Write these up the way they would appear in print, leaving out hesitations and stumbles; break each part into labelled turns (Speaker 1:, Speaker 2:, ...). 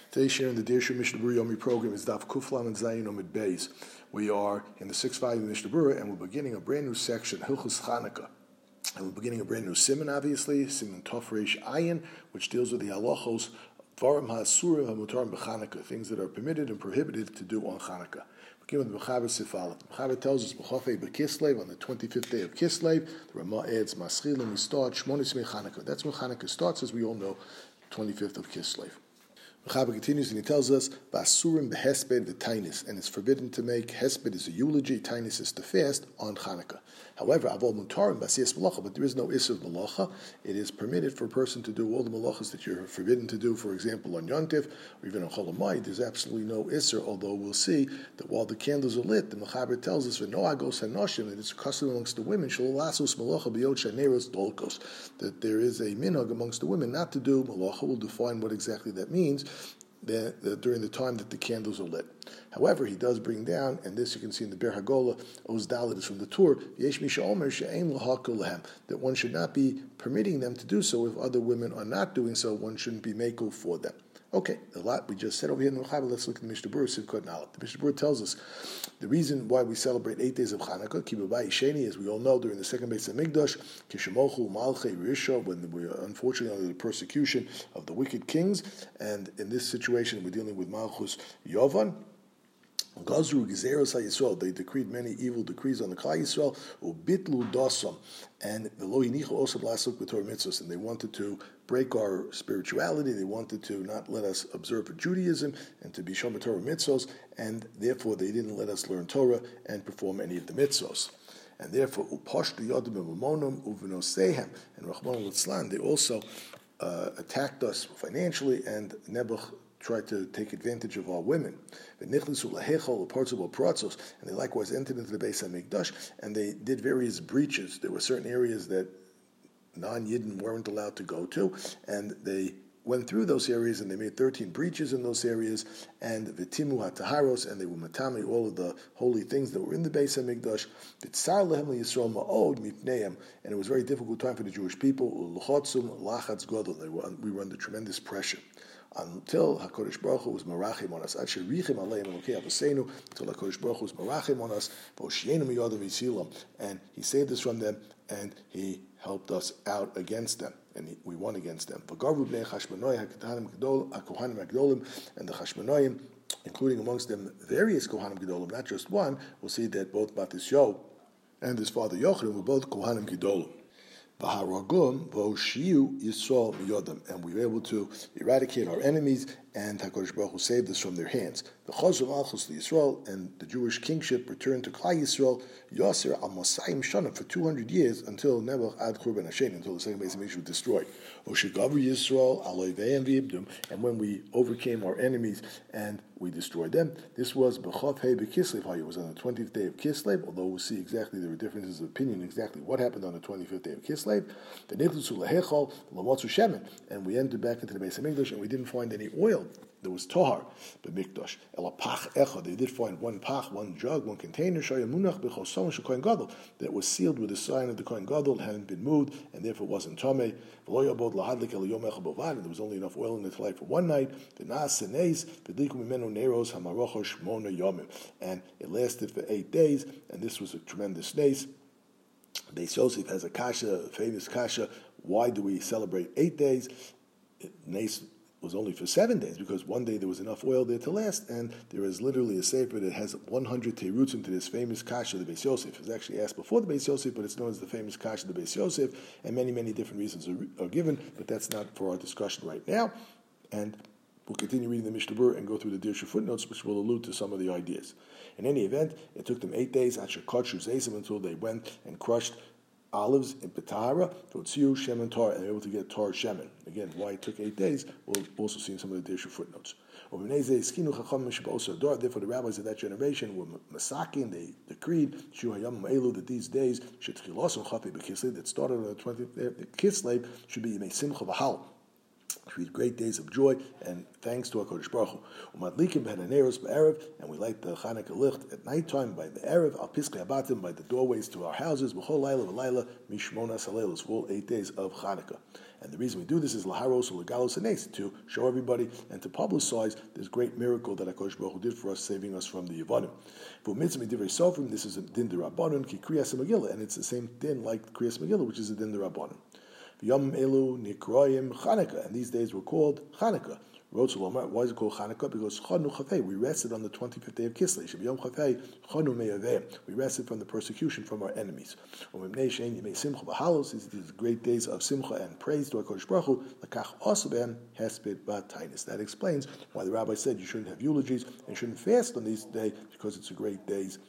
Speaker 1: Today's share in the Dirshu Mishnah Berurah Yomi program is Daf Kuflam and Zayin Omid Beis. We are in the 6th volume of Mishnah Berurah, and we're beginning a brand new section, Hilchus Chanukah. And we're beginning a brand new siman, obviously, siman Tov Reish Ayin, which deals with the halachos, Varim HaSurim HaMutarim B'Chanukah, things that are permitted and prohibited to do on Chanukah. Begin with Mechaber Sifalat. Mechaber tells us B'Chafei B'Kislev, on the 25th day of Kislev, the Ramah adds Maschil, and we start Shmonis Me Chanukah. That's when Chanukah starts, as we all know, 25th of Kislev. Mechaber continues and he tells us, Basurim behesped v'tainis, and it's forbidden to make, hesped is a eulogy, tainis is to fast, on Chanukah. However, avol mutarim basiyas malacha, but there is no isser of malacha. It is permitted for a person to do all the malachas that you're forbidden to do, for example, on Yontif, or even on Chol Hamoed. There's absolutely no isser, although we'll see that while the candles are lit, the Mechaber tells us, v'noagos hanoshim, that it's a custom amongst the women, shalasus malacha b'yot shaneros dolkos, that there is a minhag amongst the women not to do malacha. We'll define what exactly that means during the time that the candles are lit. However, he does bring down, and this you can see in the Ber Hagolah, Oz Dalet is from the Tur, Yesh Misha Omer she'ein lahakol lehem, that one should not be permitting them to do so. If other women are not doing so, one shouldn't be makel for them. Okay, a lot we just said over here in the Mechaber. Let's look at the Mishnah Berurah, Sivkot Nalat. The Mishnah Berurah tells us the reason why we celebrate 8 days of Chanukah, Kibabai Sheni, as we all know, during the second Beis Hamikdash, Kishemochu Malchei Risha, when we are unfortunately under the persecution of the wicked kings, and in this situation we're dealing with Malchus Yovan. Gazru Gezeros HaYisrael, they decreed many evil decrees on the Klal Yisrael, Ubitlu Dasam, and the Lo Yinichu Osab Lasuk B'Torah Mitzvos, and they wanted to break our spirituality, they wanted to not let us observe Judaism, and to be Shomer Torah Mitzvos, and therefore they didn't let us learn Torah and perform any of the Mitzvos. And therefore, Upashtu Yodim Mamonum Uvinosehem, and Rachmana Litzlan, they also attacked us financially, and Nebuch tried to take advantage of our women. And they likewise entered into the Beis HaMikdash, and they did various breaches. There were certain areas that non-Yidden weren't allowed to go to, and they went through those areas, and they made 13 breaches in those areas, and v'timu hataharos, and they were matami all of the holy things that were in the Beis HaMikdash. V'tsar lehem liyisrael ma'od mipneim, and it was a very difficult time for the Jewish people. U'lochotzum lachatz godol, we were under tremendous pressure. Until HaKadosh Baruch Hu was marachim on us, until HaKadosh Baruch Hu was marachim on us, and He saved us from them, and He helped us out against them, and we won against them. And the Chashmonoim, including amongst them various Kohanim Gedolim, not just one, we'll see that both Batisyo and his father Yochanan were both Kohanim Gedolim. And we were able to eradicate our enemies, and HaKadosh Baruch Hu saved us from their hands. The Chazor Malchus to Yisrael, and the Jewish kingship returned to Klal Yisrael, Yasser al Mosayim Shana, for 200 years, until Nebuch ad Churban Hashem, until the second Beis Hamikdash was destroyed. Oshigavu Yisrael aloyveim v'ibdum, and when we overcame our enemies and we destroyed them, this was B'chav Hei B'Kislev. It was on the 20th day of Kislev, although we'll see exactly there were differences of opinion exactly what happened on the 25th day of Kislev. The Nichlusu Lehechol Lamotzu Shemen, and we entered back into the Beis Hamikdash, and we didn't find any oil. There was tahar, the mikdash. Elapach echad. They did find one pach, one jug, one container. Shayamunach b'chosom shekohen gadol, that was sealed with the sign of the kohen gadol, hadn't been moved, and therefore wasn't tamei. V'lo yabod lahadlik el yom echad bovad, and there was only enough oil in it to light for one night. The naas seneis v'dliku mimenu neros hamarocho shmona yomim, and it lasted for 8 days, and this was a tremendous nace. Beis Yosef has a kasha, a famous kasha. Why do we celebrate 8 days? Nace was only for 7 days, because one day there was enough oil there to last, and there is literally a sefer that has 100 teirutzim to this famous kasha, the Beis Yosef. It was actually asked before the Beis Yosef, but it's known as the famous kasha, the Beis Yosef, and many, many different reasons are given, but that's not for our discussion right now. And we'll continue reading the Mishnah Berurah and go through the Dirshu footnotes, which will allude to some of the ideas. In any event, it took them 8 days, until they went and crushed olives in Petahara, Totziu, Shemen, Tar, and they were able to get Tar Shemen. Again, why it took 8 days, we'll also see in some of the Dirshu footnotes. Therefore, the rabbis of that generation were masakin, they decreed, that these days, that started on the 20th Kislev, should be Yemei Simcha V'Hal. Create great days of joy and thanks to HaKadosh Baruch Hu. Umadlikim b'hananeros b'erev, and we light the Chanukah licht at nighttime by the erev al piskei abatim, by the doorways to our houses b'chol laila v'laila mishmona salelos, for all 8 days of Chanukah. And the reason we do this is laharos u'legalos hanes, to show everybody and to publicize this great miracle that HaKadosh Baruch Hu did for us, saving us from the Yevanim. For mitzvah divrei sofrim, this is a din d'Rabbanan ki kriyas Megillah, and it's the same din like kriyas Megillah, which is a din d'Rabbanan. Yom Elu Nikroyim Chanukah, and these days were called Chanukah. Why is it called Chanukah? Because Chanu Chafei, we rested on the 25th day of Kislev. Yom Chafei Chanu Me'aveh, we rested from the persecution from our enemies. These great days of Simcha and praise to HaKadosh Baruch Hu. That explains why the rabbi said you shouldn't have eulogies and you shouldn't fast on these days, because it's a great days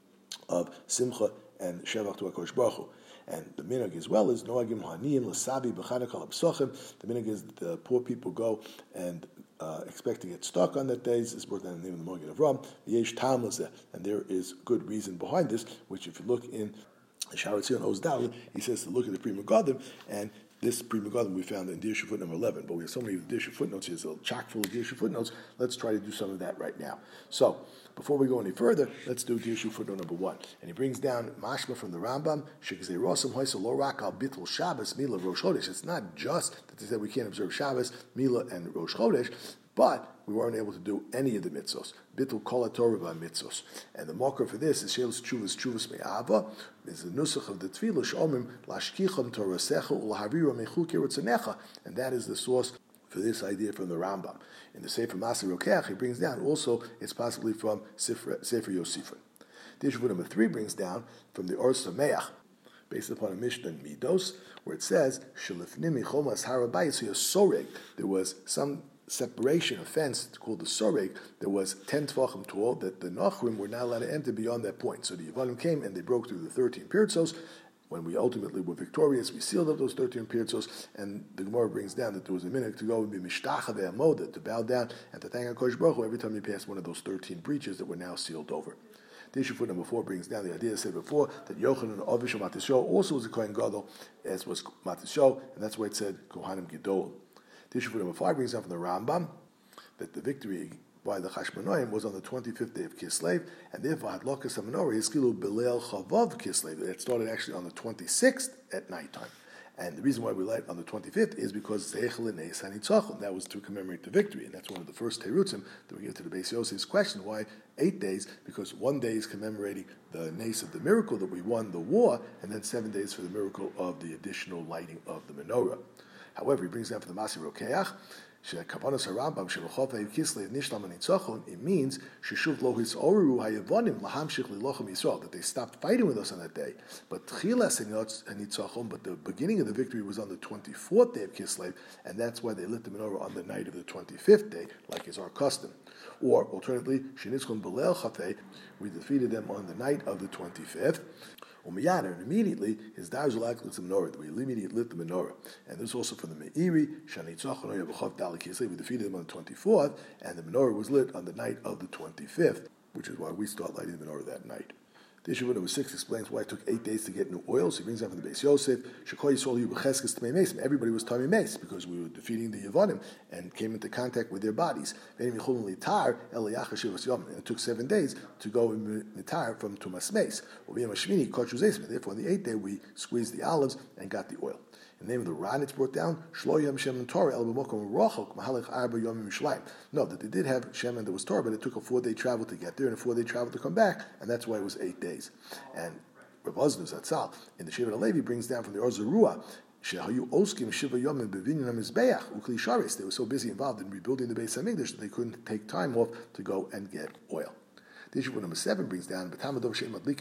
Speaker 1: of Simcha and Shevach to HaKadosh Baruch Hu. And the minhag as well is noagim haniyim l'sabi b'chanukah l'psochim. The minhag is that the poor people go and expect to get stuck on that day. This is brought down in the name of the Magen Avraham. Yesh tam l'zeh, and there is good reason behind this. Which, if you look in Shaarei Tzion Oz Daled, he says to look at the Pri Megadim, and this Pri Megadim we found in Dirshu footnote number 11. But we have so many Dirshu footnotes here, so chock full of Dirshu footnotes. Let's try to do some of that right now. So, before we go any further, let's do Dirshu footnote number 1. And he brings down mashma from the Rambam, Shekzei Rosam Hoysel Lo Rak Al Bittul Shabbos Mila Rosh Chodesh. It's not just that they said we can't observe Shabbos, Mila, and Rosh Chodesh, but we weren't able to do any of the mitzvos. Bittul Kol HaTorah mitzvos. And the marker for this is Shelos Tshuvas Me'ava, is the nusach of the Tefillah Shomim Lashkicham Torasecha Ulahavira Mechu Kiritzanecha, and that is the source for this idea from the Rambam. In the Sefer Maaseh Rokeach, he brings down also, it's possibly from Sefer Yosifon. Dirshu number 3 brings down from the Or Sameach, based upon a Mishnah in Midos, where it says, Shelifnim Michomas Harabayis Soreg. There was some separation, a fence called the Soreg, that was 10 Tvachim tall, that the Nachrim were not allowed to enter beyond that point. So the Yevanim came and they broke through the 13 Pirtzos. When we ultimately were victorious, we sealed up those 13 Pirtzos, and the Gemara brings down that there was a minute to go and be Mishtacha ve'amoda, to bow down and to thank HaKadosh Baruch Hu every time you passed one of those 13 breaches that were now sealed over. The issue number 4 brings down the idea I said before that Yochanan Avish Matisyo also was a Kohen Gadol, as was Matisyo, and that's why it said Kohanim Gedol. The issue number 5 brings down from the Rambam that the victory by the Chashmonaim was on the 25th day of Kislev, and therefore Hadlokas HaMenorah Hiskilu B'Leil Chavav Kislev. It started actually on the 26th at nighttime. And the reason why we light on the 25th is because Zeichel Neis HaNitzachon. That was to commemorate the victory, and that's one of the first Terutzim that we give to the Beis Yosef's question, why 8 days? Because 1 day is commemorating the Neis of the miracle that we won the war, and then 7 days for the miracle of the additional lighting of the menorah. However, he brings down for the Maaseh Rokeach, it means that they stopped fighting with us on that day. But the beginning of the victory was on the 24th day of Kislev, and that's why they lit the menorah on the night of the 25th day, like is our custom. Or alternatively, we defeated them on the night of the 25th. And immediately his daughters lit the menorah. We immediately lit the menorah, and this is also from the Meiri. We defeated them on the 24th, and the menorah was lit on the night of the 25th, which is why we start lighting the menorah that night. The issue number 6 explains why it took 8 days to get new oil. So he brings out from the Beis Yosef, everybody was Tamei Meis because we were defeating the Yevanim and came into contact with their bodies. And it took 7 days to go and mitar from Tumas Meis. Therefore, on the 8th day, we squeezed the olives and got the oil. In the name of the Ran, it's brought down, no, that they did have Shemen that was Torah, but it took a 4-day travel to get there and a 4-day travel to come back, and that's why it was 8 days. And Rav Oznus Atzal, in the Shiva Levi, brings down from the Or Zarua, they were so busy involved in rebuilding the Beis Hamikdash that they couldn't take time off to go and get oil. The issue number 7 brings down, why don't we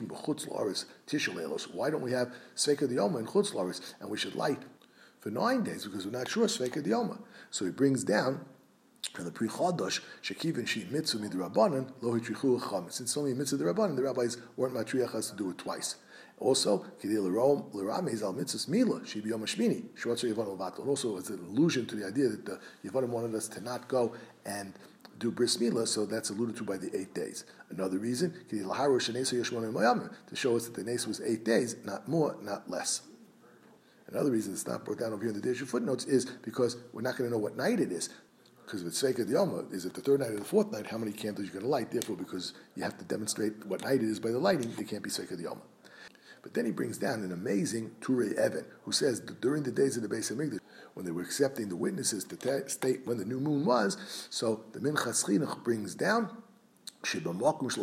Speaker 1: have Sveika Dioma in Chutz Laris, and we should light for 9 days because we're not sure Sveika Dioma. So he brings down from the Pri Chodosh, Shekivin Shi Mitzvah Midrabanan, Lo Hitrichu Chametz. Since it's only Mitzvah Midrabanan, the rabbis weren't matriach us to do it twice. Also, Kedei L'Ramez Al Mitzvahs Mila, Shi B'Yom HaShmini, Shvatzer Yevanim Vatal. And also, it's an allusion to the idea that the Yevanim wanted us to not go and do bris milah, so that's alluded to by the 8 days. Another reason, to show us that the nes was 8 days, not more, not less. Another reason it's not brought down over here in the Dirshu footnotes is because we're not going to know what night it is. Because if it's Sveika D'Yoma, is it the third night or the fourth night, how many candles you're going to light? Therefore, because you have to demonstrate what night it is by the lighting, it can't be Sveika D'Yoma. But then he brings down an amazing Turei Evan, who says that during the days of the Beis Hamikdash, when they were accepting the witnesses to state when the new moon was, so the Minchas Chinuch brings down, if the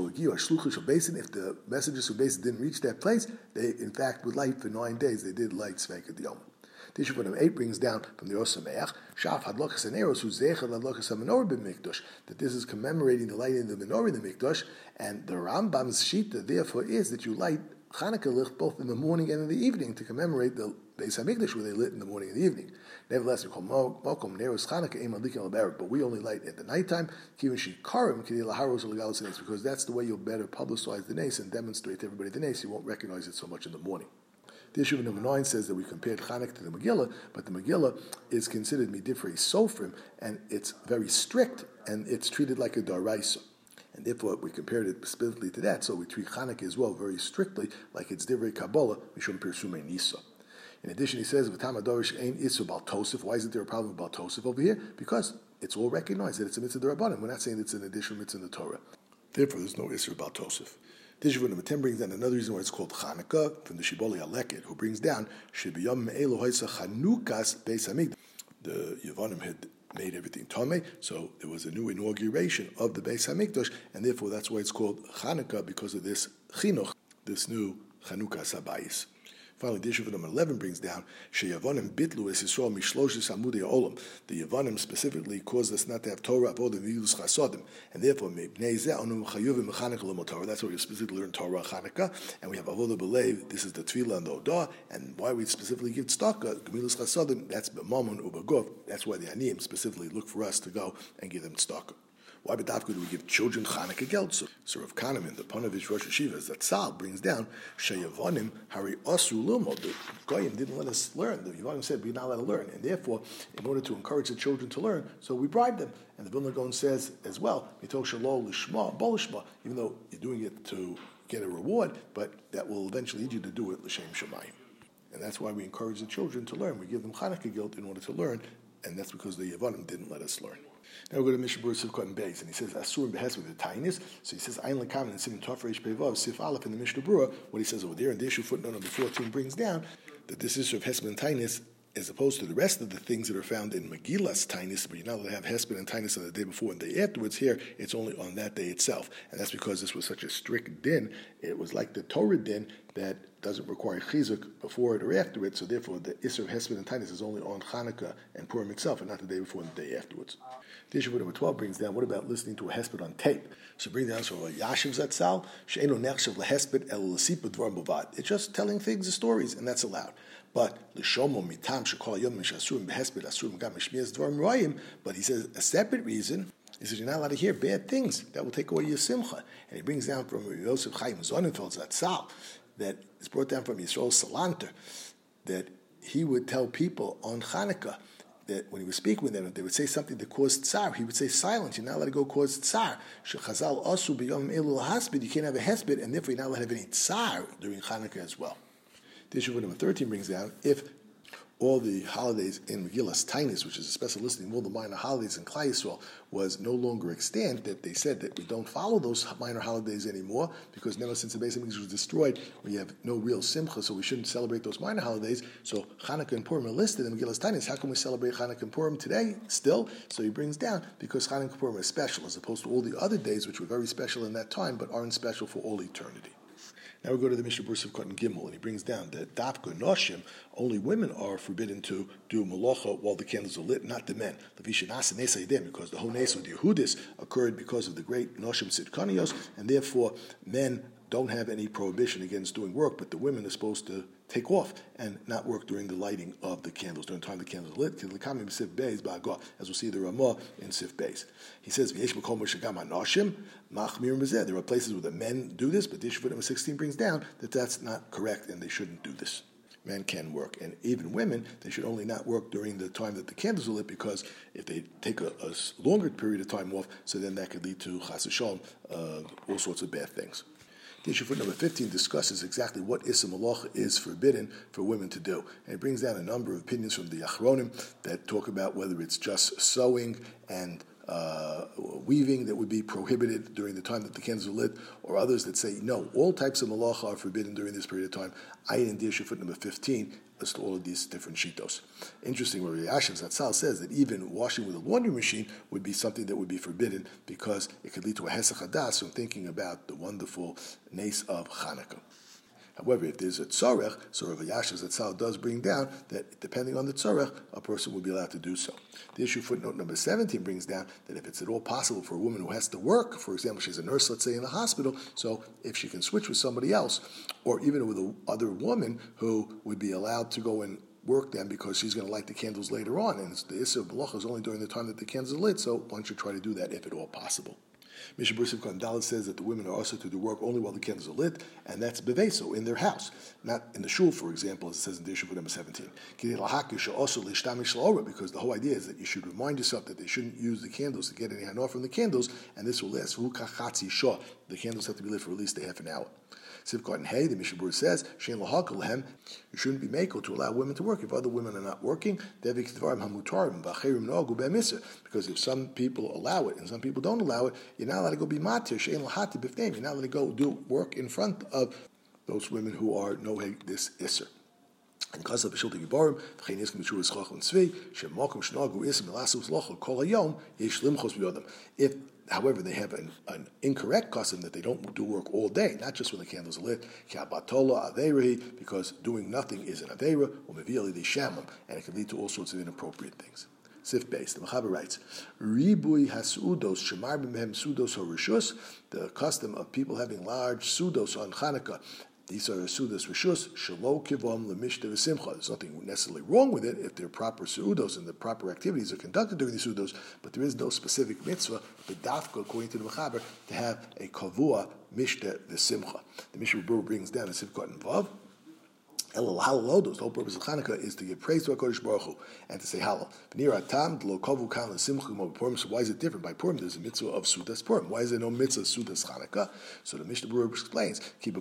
Speaker 1: messages of Beis didn't reach that place, they in fact would light for 9 days. They did light Sveika D'Yoma. Tishuv 8 brings down from the Osameach, Shaf Hadlokas Aneros, who's Zechad Hadlokas HaMenorah b'Mikdash, that this is commemorating the lighting of the menorah in the Mikdash, and the Rambam's Shita therefore is that you light Chanukah licht both in the morning and in the evening to commemorate the Beis Hamikdash where they lit in the morning and the evening. Nevertheless, we call Mokom Neros Chanukah Eim Adlikin Al-Barak, but we only light at the nighttime, Kivin Shikarim Kidei Laharos Legalos Nes, because that's the way you'll better publicize the Nes and demonstrate to everybody the Nes. You won't recognize it so much in the morning. The issue of number 9 says that we compared Chanukah to the Megillah, but the Megillah is considered Midifrei Sofrim, and it's very strict, and it's treated like a Daraisa. And therefore, we compared it specifically to that, so we treat Chanukah as well very strictly, like it's Divrei Kabbalah, Mishum Pirsumei Nisa. In addition, he says, V'tam Adorish Ein Isu Bal Tosef. Why isn't there a problem about Tosef over here? Because it's all recognized that it's a mitzvah d'Rabbanan. We're not saying it's an additional mitzvah in the Torah. Therefore, there's no Isu about Tosef. Tishuvah number 10 brings down another reason why it's called Chanukah, from the Shibbolei Aleket, who brings down, Shebiyam Me'elu Haisa Chanukas Beis Hamikdash. The Yevonim had made everything Tomei, so there was a new inauguration of the Beis Hamikdash, and therefore that's why it's called Chanukah, because of this Chinuch, this new Chanukah Sabayis. Finally, the issue of number 11 brings down Sheyavonim bitlu es Yisrael mishloshis amudei olam. The Yavonim specifically caused us not to have Torah, avodah, v'yilus chasodim, and therefore mebnei zeh anu mechayuvim mechanukah l'motorah. That's why we specifically learn Torah Chanukah, and we have avodah b'leiv. This is the tefillah and the odah, and why we specifically give tzedakah, gemilus chasodim. That's b'mamon ubagov. That's why the aniyim specifically look for us to go and give them tzedakah. Why b'davka do we give children Chanukah geld? So Rav Kahneman, the Ponovich Rosh Hashiva, Zatzal brings down Sheyavonim Hari Asu Lilmod. The Goyim didn't let us learn. The Yavonim said we're not allowed to learn, and therefore, in order to encourage the children to learn, so we bribe them. And the Vilna Gaon says as well, Mitoch Shalol Lishma Bolishma, even though you're doing it to get a reward, but that will eventually lead you to do it L'Shem Shemayim. And that's why we encourage the children to learn. We give them Chanukah geld in order to learn, and that's because the Yavonim didn't let us learn. Now we go to Mishnah Berurah Sif Cotton Beis, and he says Asur Behes with the tiniest. So he says Ein Lekamen and Simon Tov Reish Pevav Sif Aleph in the Mishnah Berurah. What he says over there, and the issue footnote number 14 brings down that this issue of Hesped and Tinius, as opposed to the rest of the things that are found in Megillas Tinius, but you're not allowed to have Hesped and Tinius on the day before and the day afterwards. Here, it's only on that day itself, and that's because this was such a strict din. It was like the Torah din that doesn't require chizuk before it or after it, so therefore the Isser of Hesped and Tinius is only on Chanukah and Purim itself, and not the day before and the day afterwards. The issue number 12 brings down, what about listening to a Hesped on tape? So bring down from a Yashiv Zatzal, She'enu nechshav lehesped el l'sipa dvarim bavad. It's just telling things, the stories, and that's allowed. But l'shomo mitam shekol hayom mishasurim behesped asurim gam mishmias dvarim royim. But he says a separate reason is that you're not allowed to hear bad things that will take away your simcha. And he brings down from Yosef Chaim Sonnenfeld Zatzal that is brought down from Yisrael Salanter that he would tell people on Chanukah that when he was speaking with them, if they would say something that caused tsar, he would say silence. You're not allowed to go cause tsar. Shechazal asu b'yom elu haspid. You can't have a hesped, and therefore you're not allowed to have any tsar during Chanukah as well. The issue number 13 brings down if all the holidays in Megillas Tainis, which is a special listing of all the minor holidays in Klal Yisrael, was no longer extant, that they said that we don't follow those minor holidays anymore, because now since the Beis Hamikdash was destroyed, we have no real simcha, so we shouldn't celebrate those minor holidays. So Chanukah and Purim are listed in Megillas Tainis. How can we celebrate Chanukah and Purim today still? So he brings down, because Chanukah and Purim are special, as opposed to all the other days, which were very special in that time, but aren't special for all eternity. Now we go to the Mishnah Berurah Sif Cotton Gimel, and he brings down that Dafka Noshim, only women are forbidden to do malacha while the candles are lit, not the men. Because the whole Nes of the Yehudis occurred because of the great Noshim Tzidkanios, and therefore men don't have any prohibition against doing work, but the women are supposed to take off and not work during the lighting of the candles, during the time the candles are lit, as we'll see the Ramah in Sif Beis. He says, there are places where the men do this, but the issue number 16 brings down that that's not correct and they shouldn't do this. Men can work, and even women, they should only not work during the time that the candles are lit, because if they take a longer period of time off, so then that could lead to chas v'shalom, all sorts of bad things. The issue footnote number 15 discusses exactly what Issa Malacha is forbidden for women to do. And it brings down a number of opinions from the Achronim that talk about whether it's just sewing and weaving that would be prohibited during the time that the candles are lit, or others that say, no, all types of malacha are forbidden during this period of time. Ayin and Dirshu foot number 15 list all of these different shitos. Interesting, where Yashiv Zatzal says that even washing with a laundry machine would be something that would be forbidden because it could lead to a hesach hadas from thinking about the wonderful nace of Hanukkah. However, if there's a tzorech, so Rav Yashiv Zatzal does bring down that depending on the tzorech, a person will be allowed to do so. The issue footnote number 17 brings down that if it's at all possible for a woman who has to work, for example, she's a nurse, let's say, in the hospital, so if she can switch with somebody else, or even with another woman who would be allowed to go and work then because she's going to light the candles later on, and the Issa of Malacha is only during the time that the candles are lit, so one should try to do that if at all possible. Mishnah Berurah Simcha Dalet says that the women are also to do work only while the candles are lit, and that's beveso, in their house, not in the shul, for example, as it says in Dirshu number 17. Because the whole idea is that you should remind yourself that they shouldn't use the candles to get any hanor from the candles, and this will last. The candles have to be lit for at least a half an hour. Sivkot and Hey, the Mishnah Berurah says, Shein lahakal lehem, you shouldn't be mako to allow women to work. If other women are not working, because if some people allow it and some people don't allow it, you're not allowed to go be matir, shein lahati b'fneim, you're not allowed to go do work in front of those women who are noheg this isser. And Kasav B'Shilta Giborim, V'chein Yiskim B'Shur Yischach L'Tzvi, Shemokum Shnagu Isim Elasus Lochel Kol Hayom Yesh Limchos B'Yodam. If, however, they have an incorrect custom that they don't do work all day, not just when the candles are lit, because doing nothing is an aveira, or mevili the shamam, and it can lead to all sorts of inappropriate things. Sif base. The Mechaber writes, Ribui hasudos shemar b'mehem sudos horishus, the custom of people having large sudos on Chanukah. These are sudas rishus shelo kivom lemishta v'simcha. There's nothing necessarily wrong with it if they're proper sudos and the proper activities are conducted during the sudos, but there is no specific mitzvah, bedafka, according to the Mechaber, to have a kavua mishta v'simcha. The Mishnah Berurah brings down a Sivkot and Vav. The whole purpose of Chanukah is to give praise to HaKadosh Baruch Hu and to say Hallel. So why is it different? By Purim, there's a mitzvah of Sudas Purim. Why is there no mitzvah of Sudas Chanukah? So the Mishnah Berurah explains,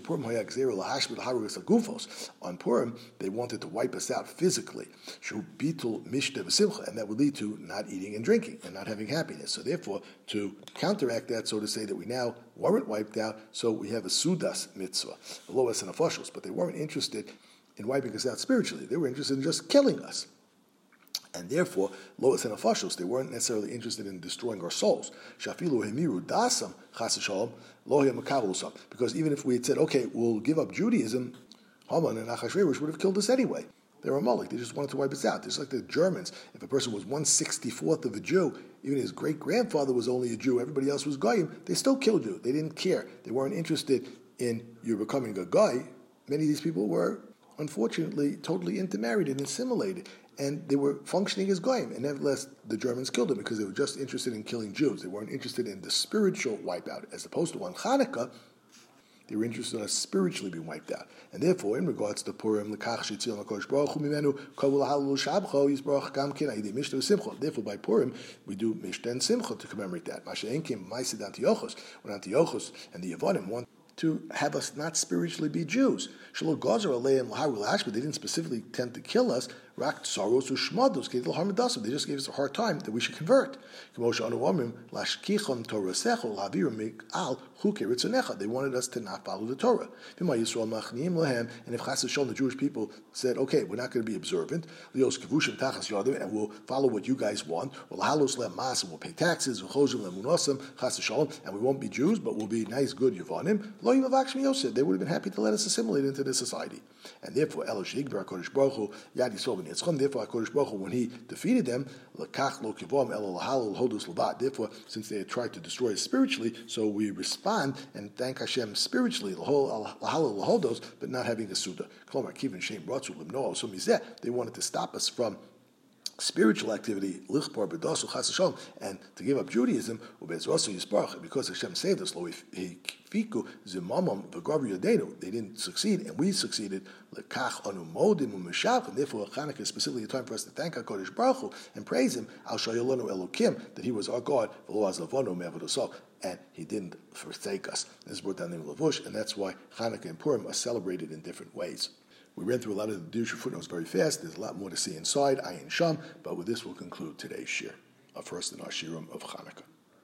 Speaker 1: on Purim, they wanted to wipe us out physically, and that would lead to not eating and drinking and not having happiness. So therefore, to counteract that, so to say that we now weren't wiped out, so we have a Sudas mitzvah, the lowest and officials, but they weren't interested in wiping us out spiritually. They were interested in just killing us. And therefore, lois and officials, they weren't necessarily interested in destroying our souls. Shafilu hemiru dasam chas v'shalom lo makabel, because even if we had said, okay, we'll give up Judaism, Haman and Achashverosh would have killed us anyway. They were Amalek. They just wanted to wipe us out. Just like the Germans, if a person was 1/64th of a Jew, even his great-grandfather was only a Jew, everybody else was Goyim, they still killed you. They didn't care. They weren't interested in you becoming a Goy. Many of these people were, unfortunately, totally intermarried and assimilated, and they were functioning as Goyim, and nevertheless, the Germans killed them because they were just interested in killing Jews. They weren't interested in the spiritual wipeout, as opposed to on Hanukkah, they were interested in us spiritually being wiped out. And therefore, in regards to Purim, therefore by Purim, we do Mishta and Simcha to commemorate that. When Antiochus and the Yevonim want to have us not spiritually be Jews. But they didn't specifically tend to kill us. They just gave us a hard time that we should convert. They wanted us to not follow the Torah. And if the Jewish people said, okay, we're not going to be observant, and we'll follow what you guys want, and we'll pay taxes, and we won't be Jews, but we'll be nice, good Yevonim, they would have been happy to let us assimilate into this society. And therefore, therefore HaKadosh Baruch Hu, when He defeated them, therefore, since they had tried to destroy us spiritually, so we respond and thank Hashem spiritually, but not having a Suda. They wanted to stop us from spiritual activity, and to give up Judaism, because Hashem saved us, they didn't succeed, and we succeeded. And therefore, Chanukah is specifically a time for us to thank HaKadosh Baruch Hu and praise Him, that He was our God, and He didn't forsake us. This is brought down in Lavush, and that's why Hanukkah and Purim are celebrated in different ways. We ran through a lot of the Dirshu footnotes very fast. There's a lot more to see inside Ayin Sham, but with this we'll conclude today's shir, first in our shirim of Hanukkah.